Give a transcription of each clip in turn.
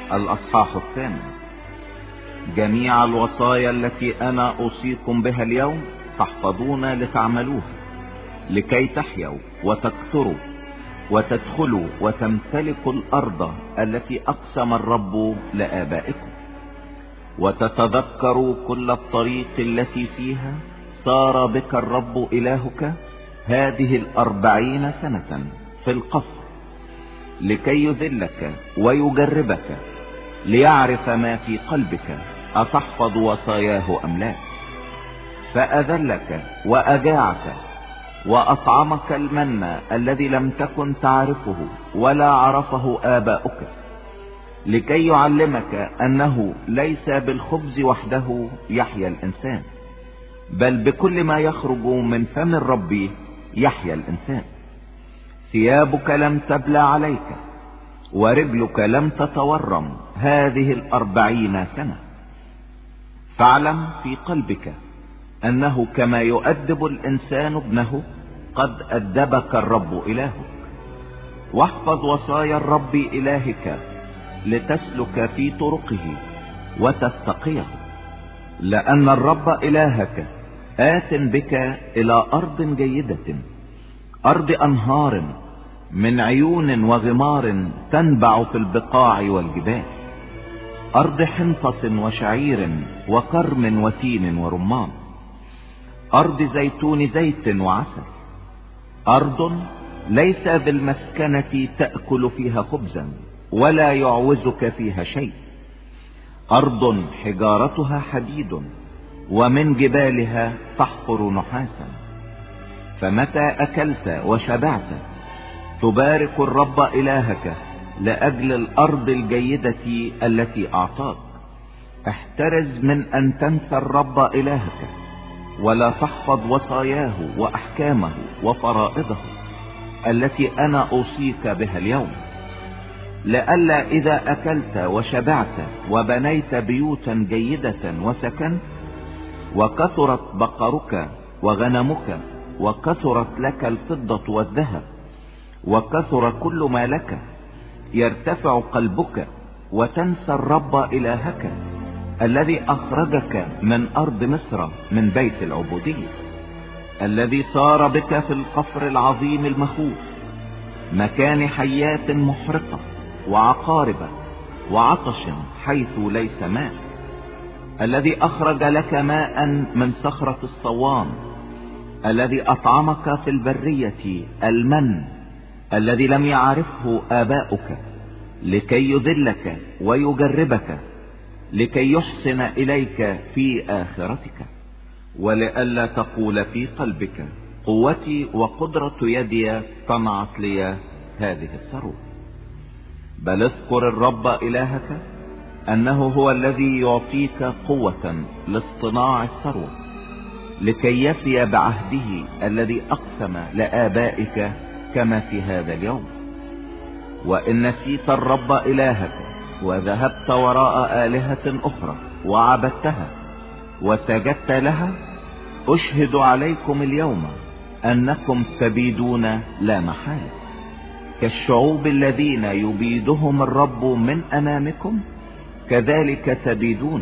الأصحاح 8. جميع الوصايا التي أنا أوصيكم بها اليوم تحفظون لتعملوها، لكي تحيوا وتكثروا وتدخلوا وتمتلكوا الأرض التي أقسم الرب لآبائكم، وتتذكروا كل الطريق التي فيها سار بك الرب إلهك هذه 40 سنة في القصر، لكي يذلك ويجربك ليعرف ما في قلبك أتحفظ وصاياه أم لا. فأذلك وأجاعك وأطعمك المن الذي لم تكن تعرفه ولا عرفه آباؤك، لكي يعلمك أنه ليس بالخبز وحده يحيا الإنسان، بل بكل ما يخرج من فم الرب يحيا الإنسان. ثيابك لم تبلى عليك ورجلك لم تتورم هذه 40 سنة. فاعلم في قلبك أنه كما يؤدب الإنسان ابنه قد أدبك الرب إلهك. واحفظ وصايا الرب إلهك لتسلك في طرقه وتتقيه، لأن الرب إلهك آت بك إلى أرض جيدة، أرض أنهار من عيون وغمار تنبع في البقاع والجبال، أرض حنطة وشعير وكرم وتين ورمان، أرض زيتون زيت وعسل، أرض ليس بالمسكنة تأكل فيها خبزا ولا يعوزك فيها شيء، أرض حجارتها حديد ومن جبالها تحفر نحاسا. فمتى أكلت وشبعت تبارك الرب إلهك لأجل الأرض الجيدة التي أعطاك. احترز من أن تنسى الرب إلهك ولا تحفظ وصاياه وأحكامه وفرائضه التي أنا أوصيك بها اليوم، لئلا إذا أكلت وشبعت وبنيت بيوتا جيدة وسكنت وكثرت بقرك وغنمك وكثرت لك الفضة والذهب وكثر كل ما لك، يرتفع قلبك وتنسى الرب إلهك الذي أخرجك من أرض مصر من بيت العبودية، الذي صار بك في القفر العظيم المخوف مكان حيات محرقة وعقارب وعطش حيث ليس ماء، الذي أخرج لك ماء من صخرة الصوان، الذي أطعمك في البرية المن الذي لم يعرفه آباؤك، لكي يذلك ويجربك لكي يحسن إليك في آخرتك، ولئلا تقول في قلبك قوتي وقدرة يدي صنعت لي هذه الثروة. بل اذكر الرب إلهك أنه هو الذي يعطيك قوة لاصطناع الثروة، لكي يفي بعهده الذي أقسم لآبائك كما في هذا اليوم. وإن نسيت الرب إلهك وذهبت وراء آلهة أخرى وعبدتها وسجدت لها، أشهد عليكم اليوم أنكم تبيدون لا محالة كالشعوب الذين يبيدهم الرب من أمامكم، كذلك تبيدون،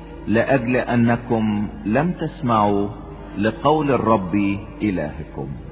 لأجل أنكم لم تسمعوا لقول الرب إلهكم.